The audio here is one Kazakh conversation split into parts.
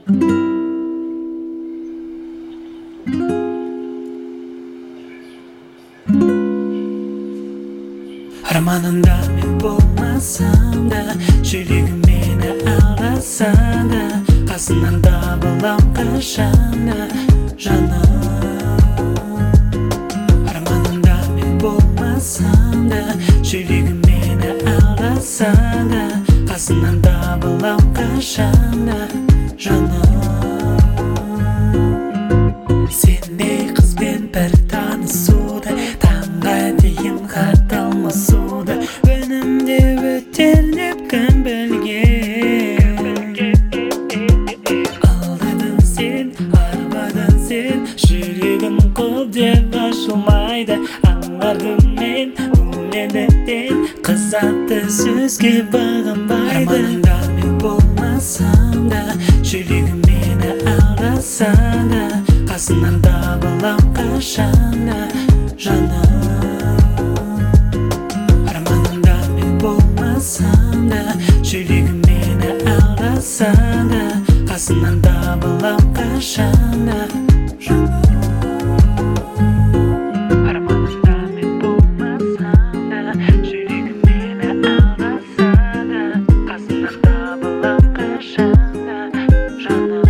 Armanında men bolmasam da, жүрегім meni aldasa da, қасымнан табылам қашанда жаным. Арманында мен болмасам да, жүрегім meni алдаса да, қасымнан табылам қашанда жаным. Сендей қызбен бір танысуды, таңға дейін хат алмасуды, өнімде өтер деп кім білген. Алдадың сен, арбадың сен, жүрегім құл деп ашылмайды. Аңғардым мен бұл неліктен, қыз атты сөзге бағынбайды. Арманында мен болмасам да, жүрегім meni алдаса да, қасымнан табылам қашанда жаным. Арманында мен болмасам да, жүрегім meni алдаса да, қасымнан табылам қашанда жаным. Арманында мен болмасам да, жүрегім meni алдаса да, қасымнан табылам қашанда жаным.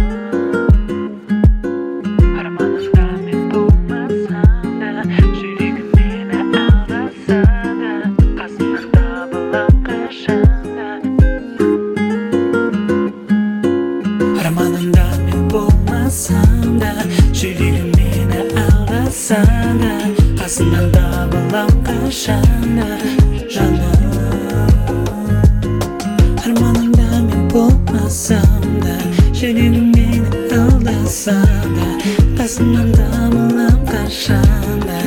Арманында мен болмасам да, жүрегім meni алдаса да, қасымнан табылам қашанда. Арманында мен болмасам да, жүрегім meni алдаса да, қасымнан табылам қашанда жаным. Арманында мен болмасам да, жүрегім meni алдаса да, қасымнан табылам қашанда